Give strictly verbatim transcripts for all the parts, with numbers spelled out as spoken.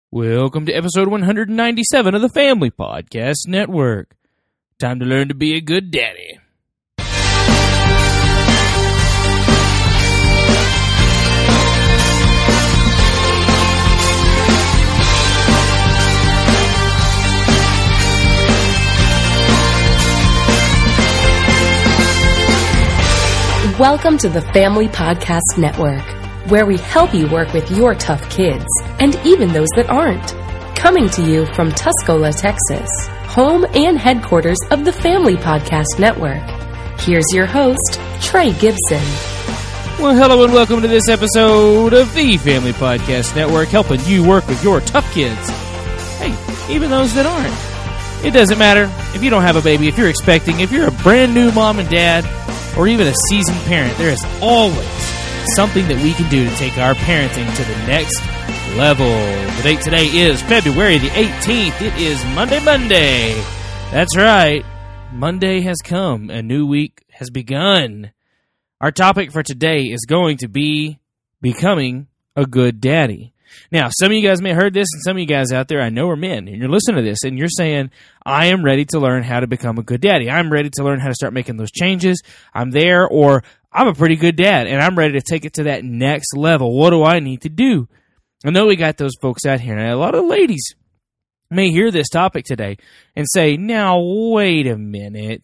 Welcome to episode one hundred ninety-seven of the Family Podcast Network. Time to learn to be a good daddy. Welcome to the Family Podcast Network, where we help you work with your tough kids, and even those that aren't. Coming to you from Tuscola, Texas, home and headquarters of the Family Podcast Network. Here's your host, Trey Gibson. Well, hello and welcome to this episode of the Family Podcast Network, helping you work with your tough kids. Hey, even those that aren't. It doesn't matter if you don't have a baby, if you're expecting, if you're a brand new mom and dad, or even a seasoned parent, there is always something that we can do to take our parenting to the next level. The date today is February the eighteenth. It is Monday, Monday. That's right. Monday has come. A new week has begun. Our topic for today is going to be becoming a good daddy. Now, some of you guys may have heard this, and some of you guys out there I know are men, and you're listening to this, and you're saying, I am ready to learn how to become a good daddy. I'm ready to learn how to start making those changes. I'm there, or I'm a pretty good dad, and I'm ready to take it to that next level. What do I need to do? I know we got those folks out here, and a lot of ladies may hear this topic today and say, now, wait a minute.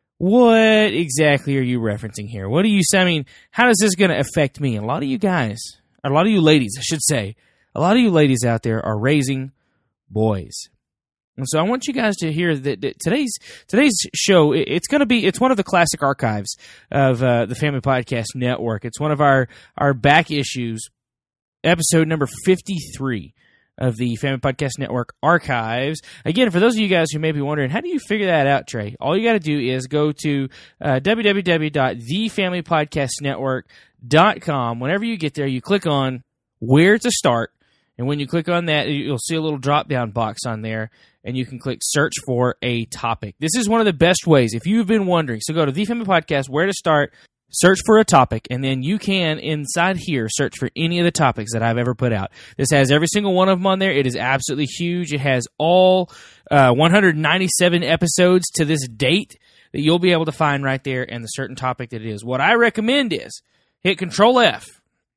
What exactly are you referencing here? What do you say? I mean, how is this going to affect me? And a lot of you guys, or a lot of you ladies, I should say, a lot of you ladies out there are raising boys. And so I want you guys to hear that, that today's today's show, it's going to be, it's one of the classic archives of uh, the Family Podcast Network. It's one of our, our back issues, episode number fifty-three of the Family Podcast Network archives. Again, for those of you guys who may be wondering, how do you figure that out, Trey? All you got to do is go to uh, w w w dot the family podcast network dot com. Whenever you get there, you click on where to start. And when you click on that, you'll see a little drop-down box on there, and you can click search for a topic. This is one of the best ways, if you've been wondering. So go to The Family Podcast, where to start, search for a topic, and then you can, inside here, search for any of the topics that I've ever put out. This has every single one of them on there. It is absolutely huge. It has all uh, one hundred ninety-seven episodes to this date that you'll be able to find right there and the certain topic that it is. What I recommend is hit Control F,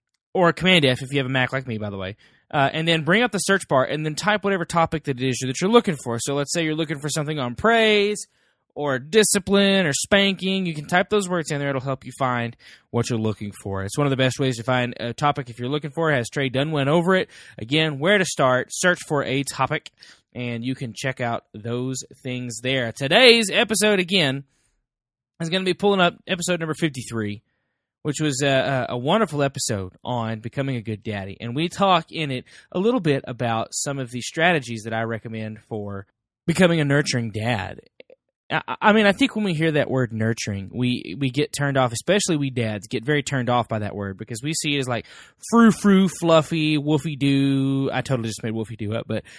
or Command F if you have a Mac like me, by the way. Uh, and then bring up the search bar and then type whatever topic that it is that you're looking for. So let's say you're looking for something on praise or discipline or spanking. You can type those words in there. It'll help you find what you're looking for. It's one of the best ways to find a topic if you're looking for it. Has Trey Dunn went over it. Again, where to start, search for a topic, and you can check out those things there. Today's episode, again, is going to be pulling up episode number fifty-three. Which was a, a wonderful episode on becoming a good daddy. And we talk in it a little bit about some of the strategies that I recommend for becoming a nurturing dad. I, I mean, I think when we hear that word nurturing, we, we get turned off, especially we dads, get very turned off by that word because we see it as like frou-frou, fluffy, woofy-doo. I totally just made woofy-doo up, but,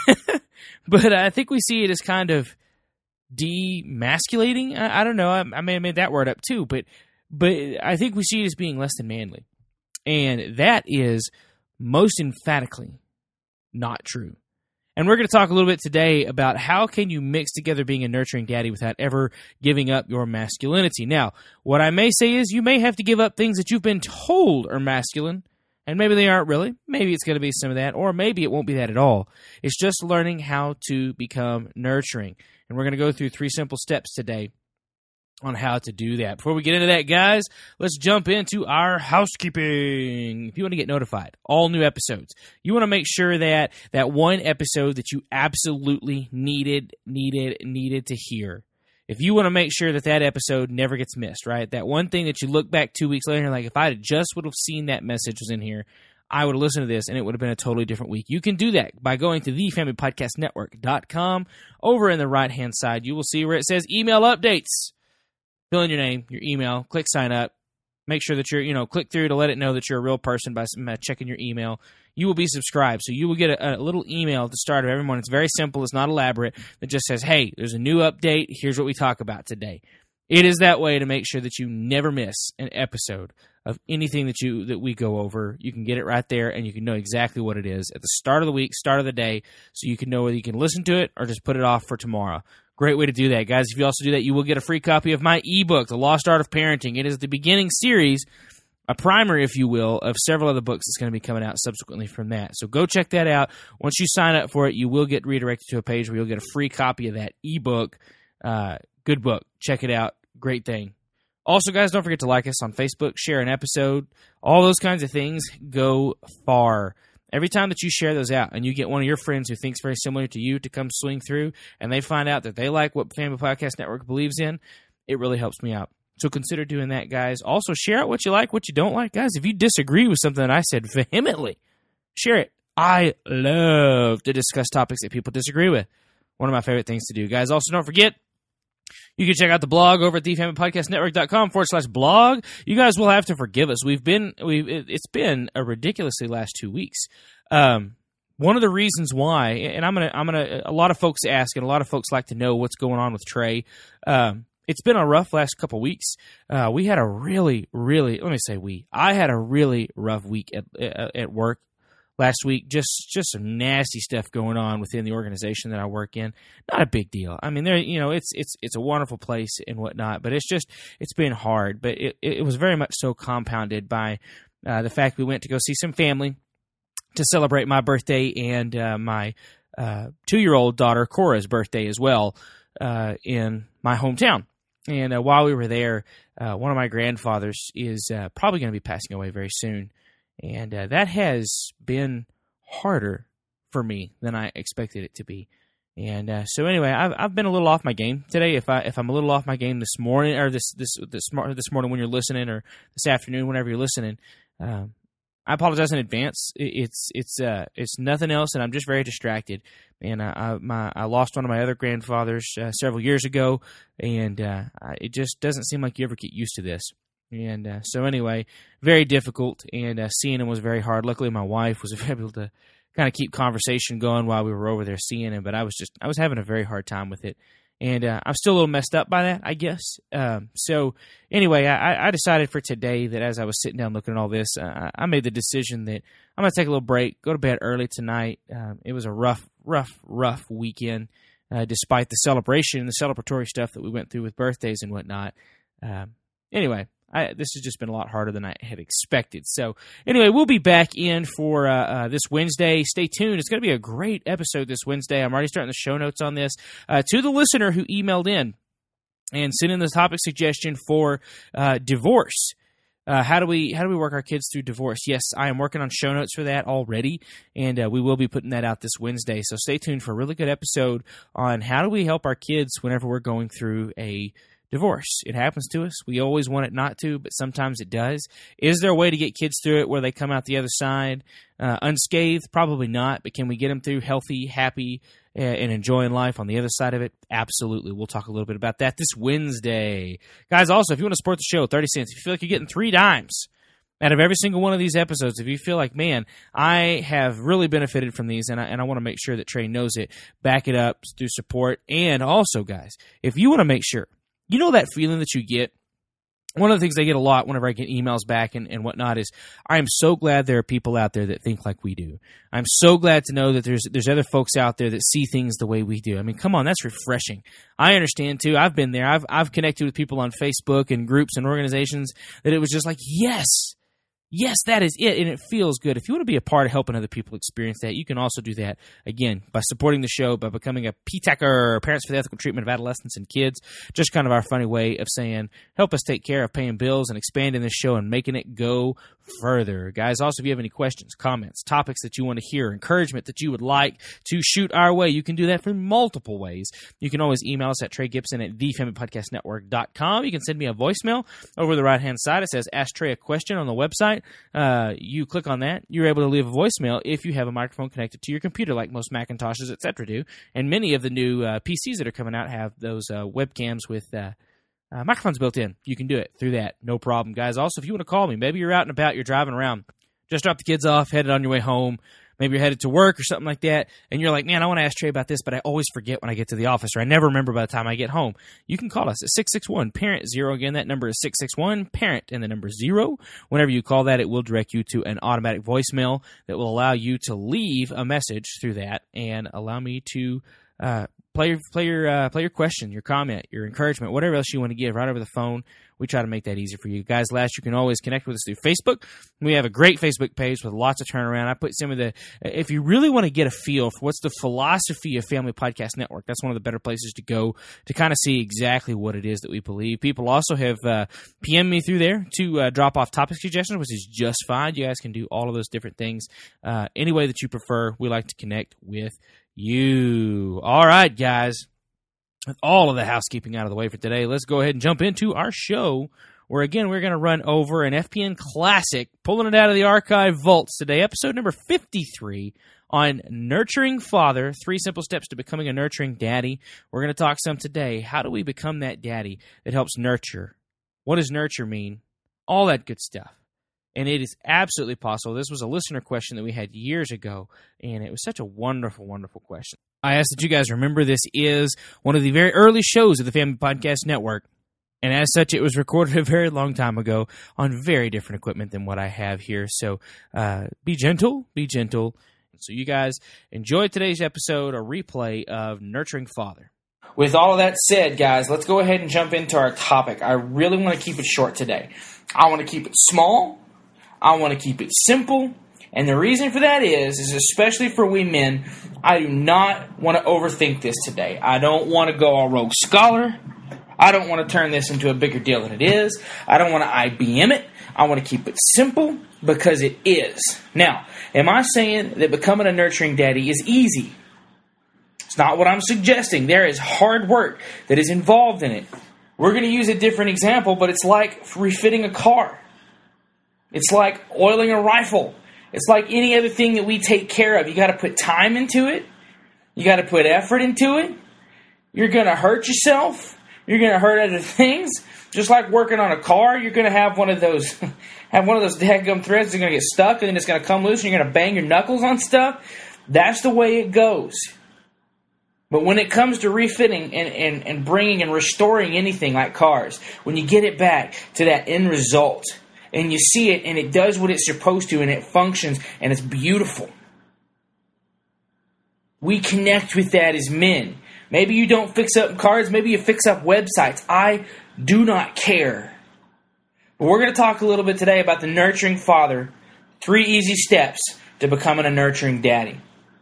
but I think we see it as kind of demasculating. I, I don't know. I, I may have made that word up too, but But I think we see it as being less than manly. And that is most emphatically not true. And we're going to talk a little bit today about how can you mix together being a nurturing daddy without ever giving up your masculinity. Now, what I may say is you may have to give up things that you've been told are masculine, and maybe they aren't really. Maybe it's going to be some of that, or maybe it won't be that at all. It's just learning how to become nurturing. And we're going to go through three simple steps today on how to do that. Before we get into that, guys, let's jump into our housekeeping. If you want to get notified, all new episodes, you want to make sure that that one episode that you absolutely needed, needed, needed to hear, if you want to make sure that that episode never gets missed, right? That one thing that you look back two weeks later and like, if I just would have seen that message was in here, I would have listened to this, and it would have been a totally different week. You can do that by going to the family podcast network dot com. Over in the right-hand side, you will see where it says email updates. Fill in your name, your email, click sign up. Make sure that you're, you know, click through to let it know that you're a real person by checking your email. You will be subscribed. So you will get a, a little email at the start of every morning. It's very simple. It's not elaborate. It just says, hey, there's a new update. Here's what we talk about today. It is that way to make sure that you never miss an episode of anything that you that we go over. You can get it right there, and you can know exactly what it is at the start of the week, start of the day, so you can know whether you can listen to it or just put it off for tomorrow. Great way to do that, guys. If you also do that, you will get a free copy of my ebook, The Lost Art of Parenting. It is the beginning series, a primer, if you will, of several other books that's going to be coming out subsequently from that. So go check that out. Once you sign up for it, you will get redirected to a page where you'll get a free copy of that ebook. Uh, good book. Check it out. Great thing. Also, guys, don't forget to like us on Facebook, share an episode. All those kinds of things go far. Every time that you share those out and you get one of your friends who thinks very similar to you to come swing through and they find out that they like what Family Podcast Network believes in, it really helps me out. So consider doing that, guys. Also, share out what you like, what you don't like. Guys, if you disagree with something that I said vehemently, share it. I love to discuss topics that people disagree with. One of my favorite things to do. Guys, also don't forget, you can check out the blog over at the family podcast network dot com forward slash blog. You guys will have to forgive us. We've been, we've, it's been a ridiculously last two weeks. Um, one of the reasons why, and I'm gonna, I'm gonna, a lot of folks ask, and a lot of folks like to know what's going on with Trey. Um, it's been a rough last couple weeks. Uh, we had a really, really, let me say we, I had a really rough week at at, at work. Last week, just just some nasty stuff going on within the organization that I work in. Not a big deal. I mean, there, you know, it's it's it's a wonderful place and whatnot, but it's just it's been hard. But it it was very much so compounded by uh, the fact we went to go see some family to celebrate my birthday and uh, my uh, two-year-old daughter Cora's birthday as well uh, in my hometown. And uh, while we were there, uh, one of my grandfathers is uh, probably going to be passing away very soon. And uh, that has been harder for me than I expected it to be. And uh, so anyway, I've I've been a little off my game today. If I if I'm a little off my game this morning or this this this this morning when you're listening, or this afternoon whenever you're listening, um, I apologize in advance. It's it's uh it's nothing else, and I'm just very distracted. And I I, my, I lost one of my other grandfathers uh, several years ago, and uh, it just doesn't seem like you ever get used to this. And uh, so anyway, very difficult, and uh, seeing him was very hard. Luckily, my wife was able to kind of keep conversation going while we were over there seeing him, but I was just I was having a very hard time with it. And uh, I'm still a little messed up by that, I guess. Um, so anyway, I, I decided for today that as I was sitting down looking at all this, uh, I made the decision that I'm going to take a little break, go to bed early tonight. Um, it was a rough, rough, rough weekend, uh, despite the celebration and the celebratory stuff that we went through with birthdays and whatnot. Um, anyway. I, this has just been a lot harder than I had expected. So anyway, we'll be back in for uh, uh, this Wednesday. Stay tuned. It's going to be a great episode this Wednesday. I'm already starting the show notes on this. Uh, to the listener who emailed in and sent in the topic suggestion for uh, divorce. Uh, how do we how do we work our kids through divorce? Yes, I am working on show notes for that already, and uh, we will be putting that out this Wednesday. So stay tuned for a really good episode on how do we help our kids whenever we're going through a divorce. It happens to us. We always want it not to, but sometimes it does. Is there a way to get kids through it where they come out the other side uh, unscathed? Probably not, but can we get them through healthy, happy, uh, and enjoying life on the other side of it? Absolutely. We'll talk a little bit about that this Wednesday. Guys, also, if you want to support the show, thirty cents. If you feel like you're getting three dimes out of every single one of these episodes, if you feel like, man, I have really benefited from these, and I, and I want to make sure that Trey knows it, back it up through support. And also, guys, if you want to make sure, you know that feeling that you get? One of the things I get a lot whenever I get emails back and, and whatnot is, I am so glad there are people out there that think like we do. I'm so glad to know that there's there's other folks out there that see things the way we do. I mean, come on, that's refreshing. I understand, too. I've been there. I've I've connected with people on Facebook and groups and organizations that it was just like, yes, yes, that is it, and it feels good. If you want to be a part of helping other people experience that, you can also do that, again, by supporting the show, by becoming a P TACer, Parents for the Ethical Treatment of Adolescents and Kids. Just kind of our funny way of saying, help us take care of paying bills and expanding this show and making it go further. Guys, also, if you have any questions, comments, topics that you want to hear, encouragement that you would like to shoot our way, you can do that for multiple ways. You can always email us at Trey Gibson at the family podcast network dot com. You can send me a voicemail over the right-hand side. It says, Ask Trey a Question on the website. Uh, you click on that, you're able to leave a voicemail if you have a microphone connected to your computer, like most Macintoshes, et cetera do. And many of the new uh, P Cs that are coming out have those uh, webcams with uh, uh, microphones built in. You can do it through that, no problem, guys. Also, if you want to call me, maybe you're out and about, you're driving around, just drop the kids off, headed on your way home. Maybe you're headed to work or something like that, and you're like, man, I want to ask Trey about this, but I always forget when I get to the office, or I never remember by the time I get home. You can call us at six six one, parent zero. Again, that number is six six one, parent, and the number zero. Whenever you call that, it will direct you to an automatic voicemail that will allow you to leave a message through that and allow me to uh, play your, play, your, uh, play your question, your comment, your encouragement, whatever else you want to give right over the phone. We try to make that easy for you. Guys, last, you can always connect with us through Facebook. We have a great Facebook page with lots of turnaround. I put some of the, if you really want to get a feel for what's the philosophy of Family Podcast Network, that's one of the better places to go to kind of see exactly what it is that we believe. People also have uh, P M'd me through there to uh, drop off topic suggestions, which is just fine. You guys can do all of those different things. Uh, any way that you prefer, we like to connect with you. All right, guys. With all of the housekeeping out of the way for today, let's go ahead and jump into our show, where, again, we're going to run over an F P N classic, pulling it out of the archive vaults today, episode number fifty-three on Nurturing Father, Three Simple Steps to Becoming a Nurturing Daddy. We're going to talk some today. How do we become that daddy that helps nurture? What does nurture mean? All that good stuff. And it is absolutely possible. This was a listener question that we had years ago, and it was such a wonderful, wonderful question. I ask that you guys remember this is one of the very early shows of the Family Podcast Network, and as such, it was recorded a very long time ago on very different equipment than what I have here. So uh, be gentle, be gentle. So you guys enjoy today's episode, a replay of Nurturing Father. With all of that said, guys, let's go ahead and jump into our topic. I really want to keep it short today. I want to keep it small. I want to keep it simple, and the reason for that is, is especially for we men, I do not want to overthink this today. I don't want to go all rogue scholar. I don't want to turn this into a bigger deal than it is. I don't want to I B M it. I want to keep it simple because it is. Now, am I saying that becoming a nurturing daddy is easy? It's not what I'm suggesting. There is hard work that is involved in it. We're going to use a different example, but it's like refitting a car. It's like oiling a rifle. It's like any other thing that we take care of. You got to put time into it. You got to put effort into it. You're going to hurt yourself. You're going to hurt other things. Just like working on a car, you're going to have one of those have one of those dadgum threads that's going to get stuck, and then it's going to come loose, and you're going to bang your knuckles on stuff. That's the way it goes. But when it comes to refitting and, and, and bringing and restoring anything like cars, when you get it back to that end result, and you see it, and it does what it's supposed to, and it functions, and it's beautiful. We connect with that as men. Maybe you don't fix up cars. Maybe you fix up websites. I do not care. But we're going to talk a little bit today about the Nurturing Father. Three easy steps to becoming a nurturing daddy.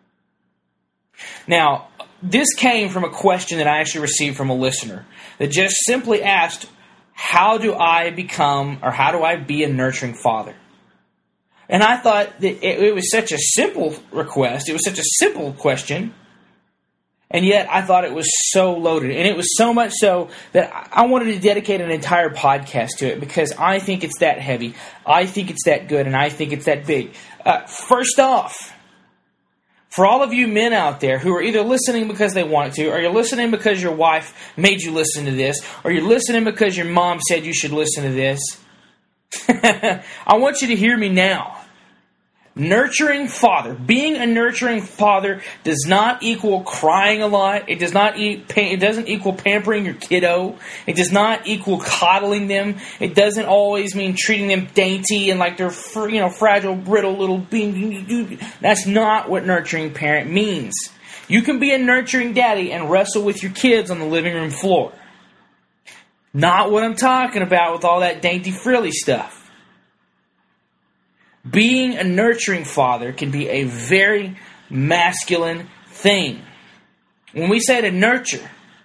Now, this came from a question that I actually received from a listener that just simply asked, how do I become, or how do I be a nurturing father? And I thought that it, it was such a simple request. It was such a simple question. And yet I thought it was so loaded. And it was so much so that I wanted to dedicate an entire podcast to it because I think it's that heavy. I think it's that good. And I think it's that big. Uh, first off, for all of you men out there who are either listening because they want to, or you're listening because your wife made you listen to this, or you're listening because your mom said you should listen to this, I want you to hear me now. Nurturing father. Being a nurturing father does not equal crying a lot. It does not e- it doesn't equal pampering your kiddo. It does not equal coddling them. It doesn't always mean treating them dainty and like they're fr- you know fragile, brittle little beings. That's not what nurturing parent means. You can be a nurturing daddy and wrestle with your kids on the living room floor. Not what I'm talking about with all that dainty frilly stuff. Being a nurturing father can be a very masculine thing. When we say to nurture,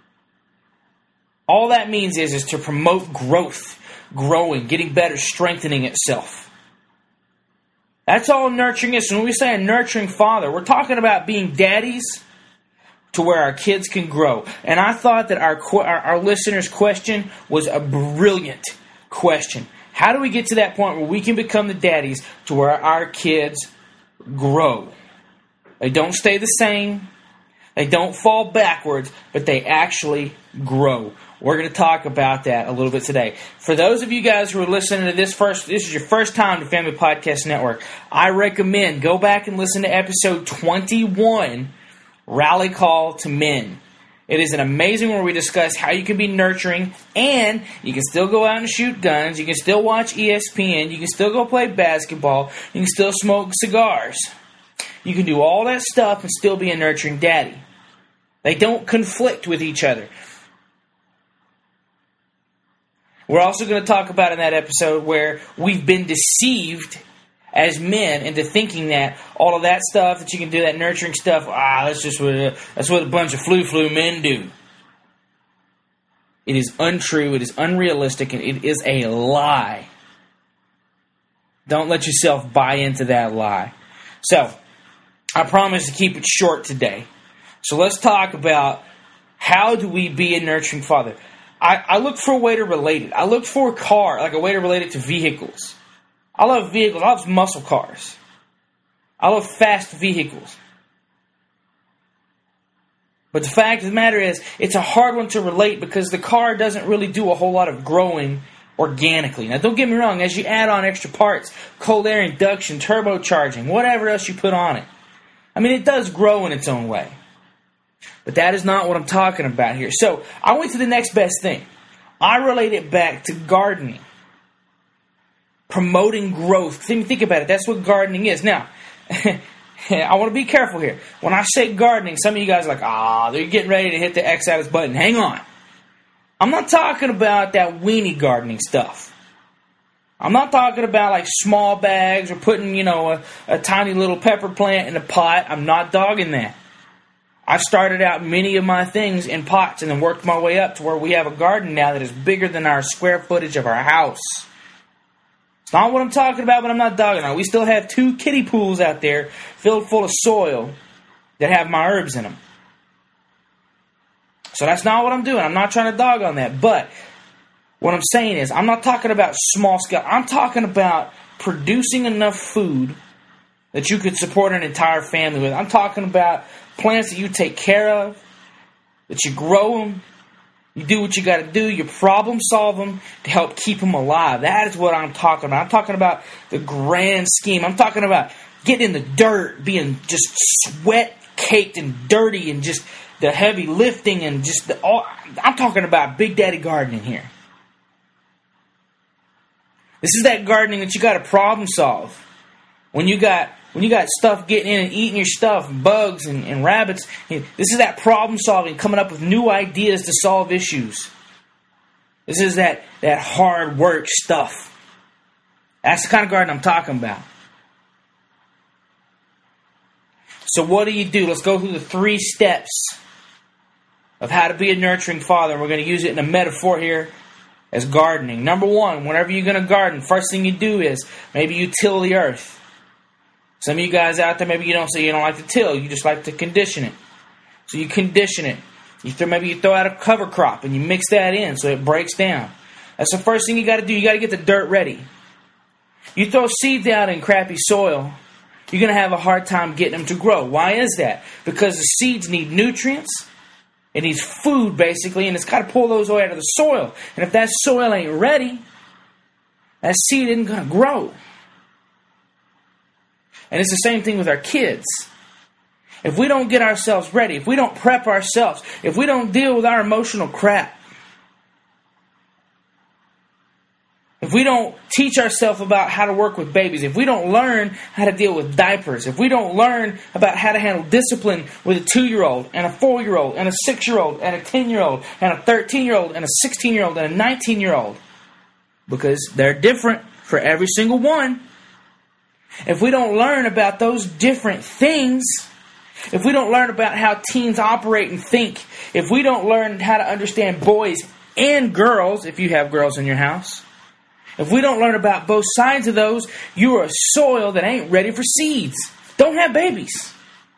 all that means is, is to promote growth, growing, getting better, strengthening itself. That's all nurturing is. When we say a nurturing father, we're talking about being daddies to where our kids can grow. And I thought that our our, our listener's question was a brilliant question. How do we get to that point where we can become the daddies to where our kids grow? They don't stay the same. They don't fall backwards, but they actually grow. We're going to talk about that a little bit today. For those of you guys who are listening to this first, this is your first time to Family Podcast Network, I recommend go back and listen to episode twenty-one, Rally Call to Men. It is an amazing one where we discuss how you can be nurturing, and you can still go out and shoot guns, you can still watch E S P N, you can still go play basketball, you can still smoke cigars. You can do all that stuff and still be a nurturing daddy. They don't conflict with each other. We're also going to talk about in that episode where we've been deceived as men into thinking that all of that stuff that you can do, that nurturing stuff, ah, that's just what a, that's what a bunch of flu-flu men do. It is untrue, it is unrealistic, and it is a lie. Don't let yourself buy into that lie. So, I promise to keep it short today. So let's talk about how do we be a nurturing father. I, I look for a way to relate it. I look for a car, like a way to relate it to vehicles. I love vehicles. I love muscle cars. I love fast vehicles. But the fact of the matter is, it's a hard one to relate because the car doesn't really do a whole lot of growing organically. Now, don't get me wrong. As you add on extra parts, cold air induction, turbocharging, whatever else you put on it, I mean, it does grow in its own way. But that is not what I'm talking about here. So, I went to the next best thing. I relate it back to gardening. Promoting growth. Think about it. That's what gardening is. Now, I want to be careful here. When I say gardening, some of you guys are like, ah, they're getting ready to hit the X out of this button. Hang on. I'm not talking about that weenie gardening stuff. I'm not talking about like small bags or putting, you know, a, a tiny little pepper plant in a pot. I'm not dogging that. I've started out many of my things in pots and then worked my way up to where we have a garden now that is bigger than our square footage of our house. It's not what I'm talking about, but I'm not dogging on. We still have two kiddie pools out there filled full of soil that have my herbs in them. So that's not what I'm doing. I'm not trying to dog on that. But what I'm saying is, I'm not talking about small scale. I'm talking about producing enough food that you could support an entire family with. I'm talking about plants that you take care of, that you grow them, you do what you got to do, you problem solve them to help keep them alive. That is what I'm talking about. I'm talking about the grand scheme. I'm talking about getting in the dirt, being just sweat-caked and dirty and just the heavy lifting and just the all. I'm talking about Big Daddy gardening here. This is that gardening that you got to problem solve. When you got when you got stuff getting in and eating your stuff, bugs and, and rabbits, this is that problem solving, coming up with new ideas to solve issues. This is that, that hard work stuff. That's the kind of garden I'm talking about. So what do you do? Let's go through the three steps of how to be a nurturing father. And we're going to use it in a metaphor here as gardening. Number one, whenever you're going to garden, first thing you do is maybe you till the earth. Some of you guys out there, maybe you don't say you don't like to till, you just like to condition it. So you condition it. You throw, maybe you throw out a cover crop and you mix that in so it breaks down. That's the first thing you got to do. You got to get the dirt ready. You throw seeds out in crappy soil, you're going to have a hard time getting them to grow. Why is that? Because the seeds need nutrients. It needs food, basically, and it's got to pull those out of the soil. And if that soil ain't ready, that seed isn't going to grow. And it's the same thing with our kids. If we don't get ourselves ready, if we don't prep ourselves, if we don't deal with our emotional crap, if we don't teach ourselves about how to work with babies, if we don't learn how to deal with diapers, if we don't learn about how to handle discipline with a two-year-old and a four-year-old and a six-year-old and a ten-year-old and a thirteen-year-old and a sixteen-year-old and a nineteen-year-old, because they're different for every single one. If we don't learn about those different things, if we don't learn about how teens operate and think, if we don't learn how to understand boys and girls, if you have girls in your house, if we don't learn about both sides of those, you are a soil that ain't ready for seeds. Don't have babies.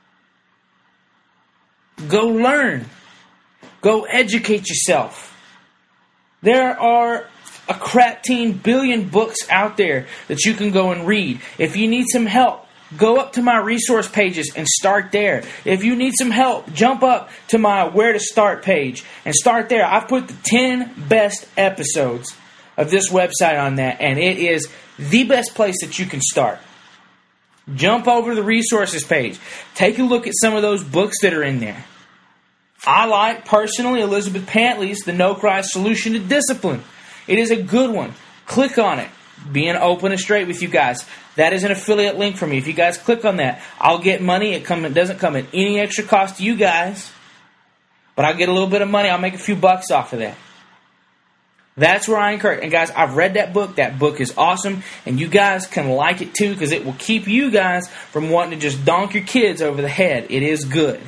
Go learn. Go educate yourself. There are a crap teen billion books out there that you can go and read. If you need some help go up to my resource pages and start there. If you need some help, jump up to my where to start page and start there. I put the ten best episodes of this website on that, and it is the best place that you can start. Jump over to the resources page. Take a look at some of those books that are in there. I like, personally, Elizabeth Pantley's The No Cry Solution to Discipline. It is a good one. Click on it. Being open and straight with you guys. That is an affiliate link for me. If you guys click on that, I'll get money. It, come, it doesn't come at any extra cost to you guys. But I'll get a little bit of money. I'll make a few bucks off of that. That's where I encourage. And guys, I've read that book. That book is awesome. And you guys can like it too, because it will keep you guys from wanting to just donk your kids over the head. It is good.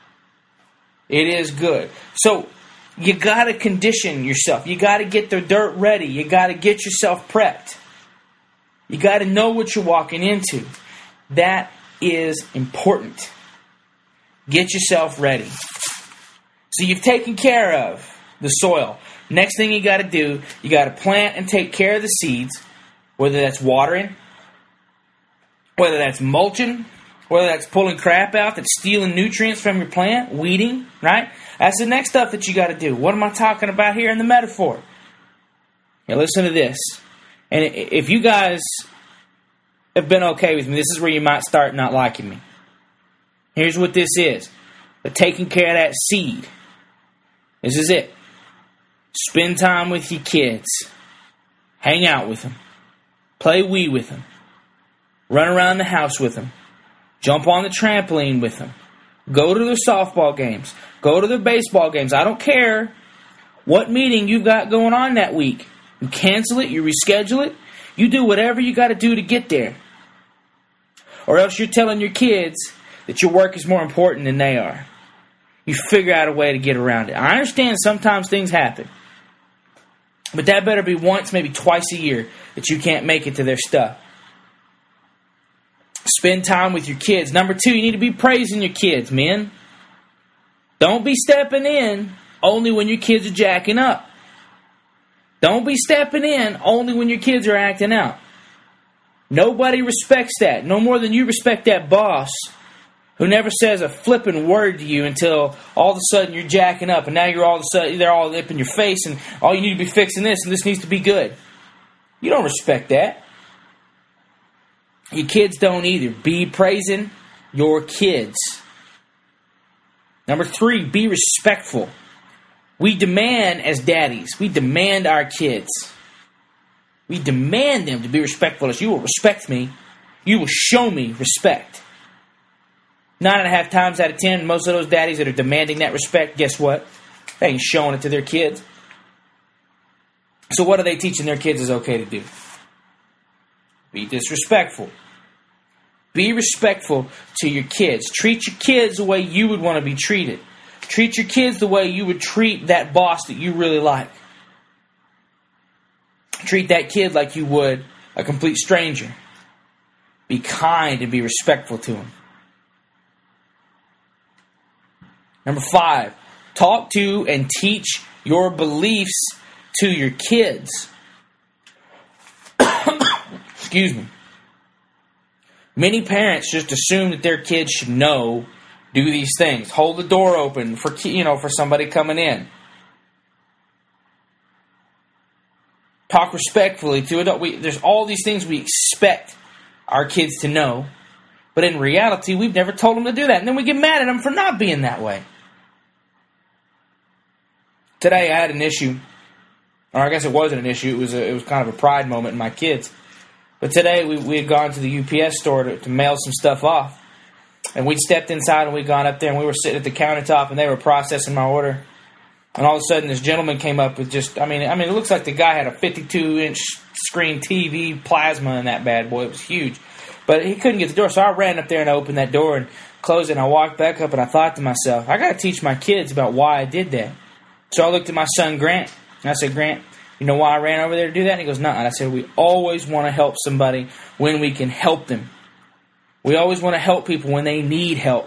It is good. So, you got to condition yourself. You got to get the dirt ready. You got to get yourself prepped. You got to know what you're walking into. That is important. Get yourself ready. So you've taken care of the soil. Next thing you got to do, you got to plant and take care of the seeds, whether that's watering, whether that's mulching, whether that's pulling crap out, that's stealing nutrients from your plant, weeding, right? That's the next stuff that you got to do. What am I talking about here in the metaphor? Now listen to this. And if you guys have been okay with me, this is where you might start not liking me. Here's what this is. But taking care of that seed. This is it. Spend time with your kids. Hang out with them. Play Wii with them. Run around the house with them. Jump on the trampoline with them. Go to their softball games. Go to their baseball games. I don't care what meeting you've got going on that week. You cancel it. You reschedule it. You do whatever you got to do to get there. Or else you're telling your kids that your work is more important than they are. You figure out a way to get around it. I understand sometimes things happen. But that better be once, maybe twice a year that you can't make it to their stuff. Spend time with your kids. Number two, you need to be praising your kids, men. Don't be stepping in only when your kids are jacking up. Don't be stepping in only when your kids are acting out. Nobody respects that. No more than you respect that boss who never says a flipping word to you until all of a sudden you're jacking up and now you're all of a sudden they're all up in your face and all you need to be fixing this and this needs to be good. You don't respect that. Your kids don't either. Be praising your kids. Number three, be respectful. We demand as daddies, we demand our kids. We demand them to be respectful. As you will respect me, you will show me respect. Nine and a half times out of ten, most of those daddies that are demanding that respect, guess what? They ain't showing it to their kids. So what are they teaching their kids is okay to do? Be disrespectful. Be respectful to your kids. Treat your kids the way you would want to be treated. Treat your kids the way you would treat that boss that you really like. Treat that kid like you would a complete stranger. Be kind and be respectful to him. Number five, talk to and teach your beliefs to your kids. Excuse me. Many parents just assume that their kids should know, do these things. Hold the door open for, you know, for somebody coming in. Talk respectfully to adults. We, there's all these things we expect our kids to know. But in reality, we've never told them to do that. And then we get mad at them for not being that way. Today I had an issue. Or I guess it wasn't an issue. It was a, it was kind of a pride moment in my kids. But today we, we had gone to the U P S store to, to mail some stuff off. And we'd stepped inside and we'd gone up there and we were sitting at the countertop and they were processing my order. And all of a sudden this gentleman came up with just, I mean, I mean, it looks like the guy had a fifty-two inch screen T V plasma in that bad boy. It was huge. But he couldn't get the door, so I ran up there and I opened that door and closed it. And I walked back up and I thought to myself, I got to teach my kids about why I did that. So I looked at my son, Grant, and I said, Grant, you know why I ran over there to do that? And he goes, no. And I said, we always want to help somebody when we can help them. We always want to help people when they need help.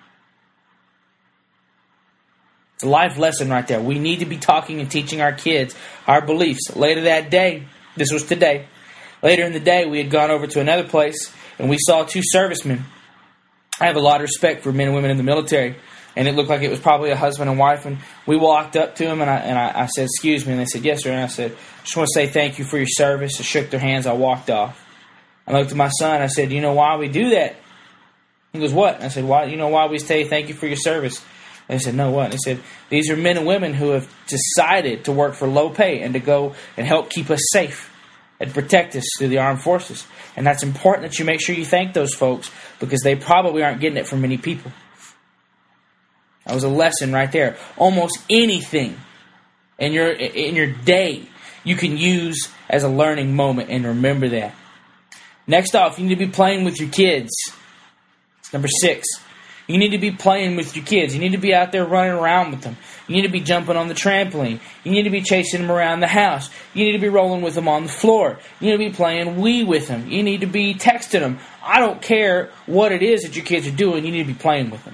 It's a life lesson right there. We need to be talking and teaching our kids our beliefs. Later that day, this was today, later in the day, we had gone over to another place, and we saw two servicemen. I have a lot of respect for men and women in the military, and it looked like it was probably a husband and wife, and we walked up to them, and I, and I, I said, excuse me, and they said, yes, sir, and I said, I just want to say thank you for your service. I shook their hands, I walked off. I looked at my son, I said, do you know why we do that? He goes, what? And I said, why? You know why we say thank you for your service? And they said, no, what? And they said, these are men and women who have decided to work for low pay and to go and help keep us safe and protect us through the armed forces. And that's important that you make sure you thank those folks, because they probably aren't getting it from many people. That was a lesson right there. Almost anything in your in your day you can use as a learning moment, and remember that. Next off, you need to be playing with your kids. Number six, you need to be playing with your kids. You need to be out there running around with them. You need to be jumping on the trampoline. You need to be chasing them around the house. You need to be rolling with them on the floor. You need to be playing Wii with them. You need to be texting them. I don't care what it is that your kids are doing. You need to be playing with them.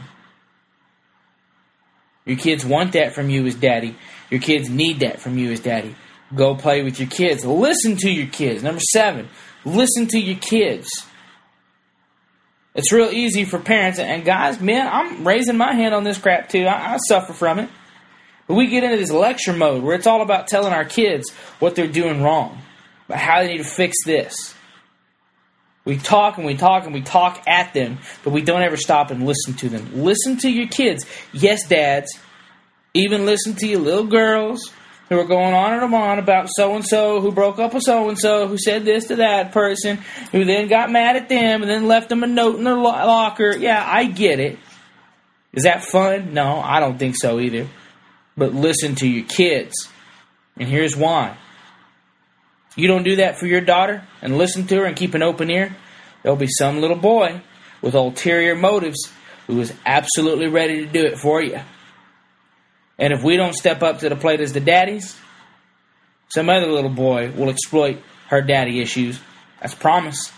Your kids want that from you as daddy. Your kids need that from you as daddy. Go play with your kids. Listen to your kids. Number seven, listen to your kids. It's real easy for parents, and guys, men, I'm raising my hand on this crap too. I, I suffer from it. But we get into this lecture mode where it's all about telling our kids what they're doing wrong, about how they need to fix this. We talk and we talk and we talk at them, but we don't ever stop and listen to them. Listen to your kids. Yes, dads, even listen to your little girls who are going on and on about so-and-so who broke up with so-and-so, who said this to that person, who then got mad at them and then left them a note in their lo- locker. Yeah, I get it. Is that fun? No, I don't think so either. But listen to your kids. And here's why. You don't do that for your daughter and listen to her and keep an open ear, there'll be some little boy with ulterior motives who is absolutely ready to do it for you. And if we don't step up to the plate as the daddies, some other little boy will exploit her daddy issues. That's a promise.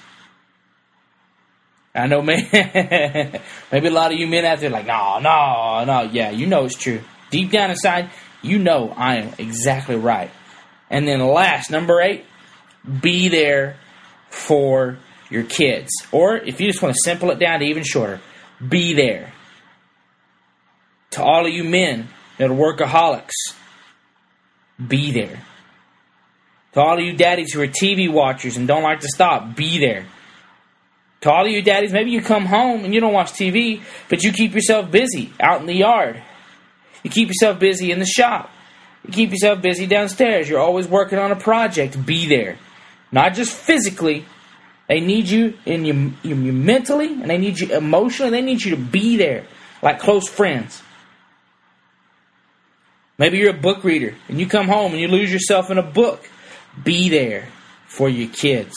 I know maybe, maybe a lot of you men out there are like, no, no, no. Yeah, you know it's true. Deep down inside, you know I am exactly right. And then last, number eight, be there for your kids. Or if you just want to simple it down to even shorter, be there. To all of you men that are workaholics, be there. To all of you daddies who are T V watchers and don't like to stop, be there. To all of you daddies, maybe you come home and you don't watch T V, but you keep yourself busy out in the yard. You keep yourself busy in the shop. You keep yourself busy downstairs. You're always working on a project. Be there. Not just physically. They need you in your, your mentally, and they need you emotionally. They need you to be there like close friends. Maybe you're a book reader, and you come home and you lose yourself in a book. Be there for your kids.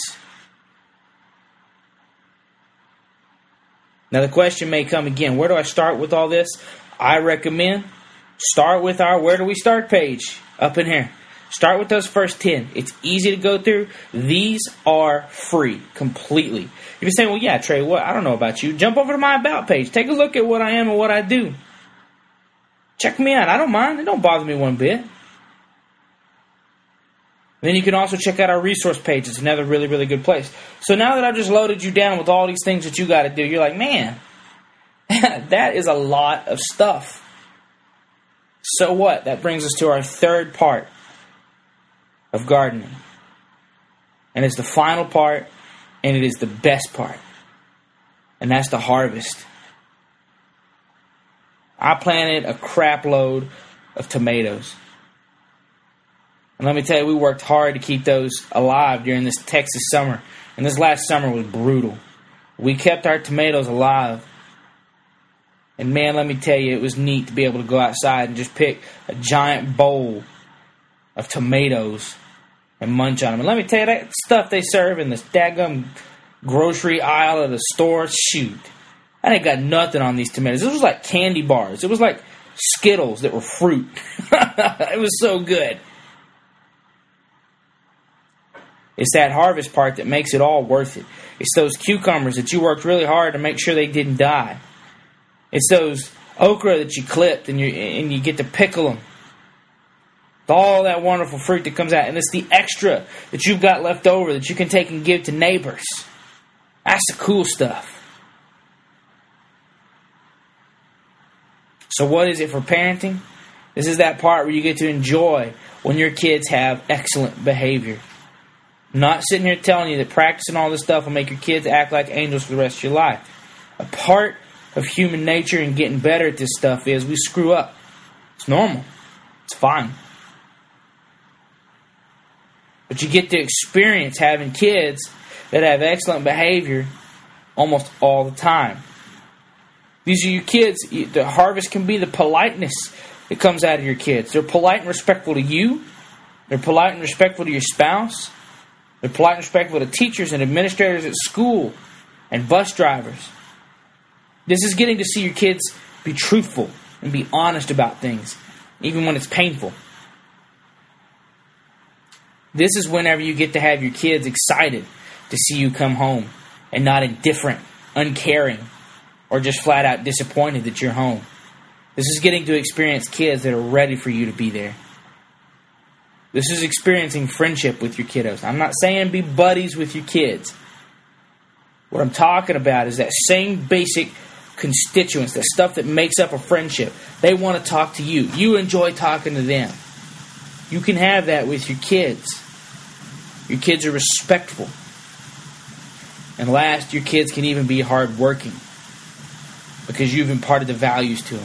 Now the question may come again, where do I start with all this? I recommend start with our Where Do We Start page up in here. Start with those first ten. It's easy to go through. These are free completely. You're saying, well, yeah, Trey, what? I don't know about you. Jump over to my About page. Take a look at what I am and what I do. Check me out. I don't mind. It don't bother me one bit. Then you can also check out our resource page. It's another really, really good place. So now that I've just loaded you down with all these things that you got to do, you're like, man, that is a lot of stuff. So what? That brings us to our third part of gardening. And it's the final part, and it is the best part. And that's the harvest. I planted a crap load of tomatoes. And let me tell you, we worked hard to keep those alive during this Texas summer. And this last summer was brutal. We kept our tomatoes alive. And man, let me tell you, it was neat to be able to go outside and just pick a giant bowl of tomatoes and munch on them. And let me tell you, that stuff they serve in this daggum grocery aisle of the store, shoot. I ain't got nothing on these tomatoes. This was like candy bars. It was like Skittles that were fruit. It was so good. It's that harvest part that makes it all worth it. It's those cucumbers that you worked really hard to make sure they didn't die. It's those okra that you clipped and you and you get to pickle them. It's all that wonderful fruit that comes out. And it's the extra that you've got left over that you can take and give to neighbors. That's the cool stuff. So what is it for parenting? This is that part where you get to enjoy when your kids have excellent behavior. I'm not sitting here telling you that practicing all this stuff will make your kids act like angels for the rest of your life. A part of human nature and getting better at this stuff is we screw up. It's normal. It's fine. But you get to experience having kids that have excellent behavior almost all the time. These are your kids. The harvest can be the politeness that comes out of your kids. They're polite and respectful to you. They're polite and respectful to your spouse. They're polite and respectful to teachers and administrators at school and bus drivers. This is getting to see your kids be truthful and be honest about things, even when it's painful. This is whenever you get to have your kids excited to see you come home and not indifferent, uncaring, or just flat out disappointed that you're home. This is getting to experience kids that are ready for you to be there. This is experiencing friendship with your kiddos. I'm not saying be buddies with your kids. What I'm talking about is that same basic constituents, that stuff that makes up a friendship. They want to talk to you. You enjoy talking to them. You can have that with your kids. Your kids are respectful. And last, your kids can even be hardworking because you've imparted the values to them.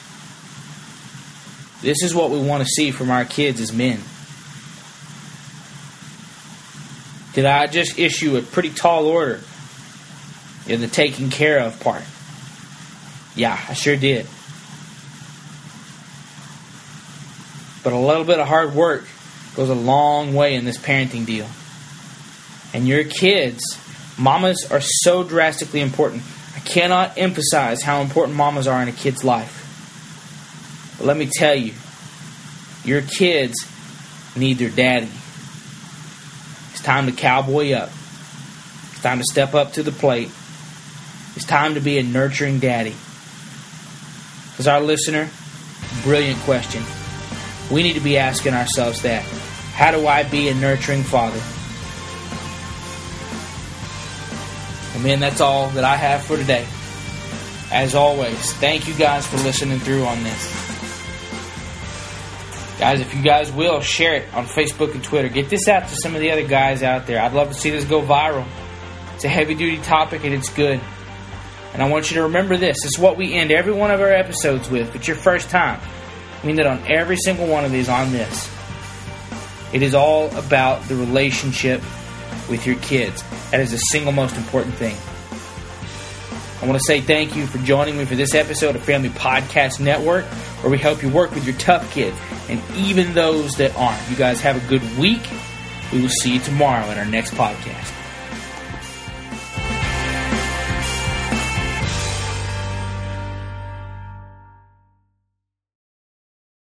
This is what we want to see from our kids as men. Did I just issue a pretty tall order in the taking care of part? Yeah, I sure did. But a little bit of hard work goes a long way in this parenting deal. And your kids, mamas are so drastically important. I cannot emphasize how important mamas are in a kid's life. But let me tell you, your kids need their daddy. It's time to cowboy up. It's time to step up to the plate. It's time to be a nurturing daddy. As our listener, brilliant question. We need to be asking ourselves that. How do I be a nurturing father? And man, that's all that I have for today. As always, thank you guys for listening through on this. Guys, if you guys will, share it on Facebook and Twitter. Get this out to some of the other guys out there. I'd love to see this go viral. It's a heavy-duty topic and it's good. And I want you to remember this. This is what we end every one of our episodes with. If it's your first time, we end it on every single one of these on this. It is all about the relationship with your kids. That is the single most important thing. I want to say thank you for joining me for this episode of Family Podcast Network, where we help you work with your tough kids and even those that aren't. You guys have a good week. We will see you tomorrow in our next podcast.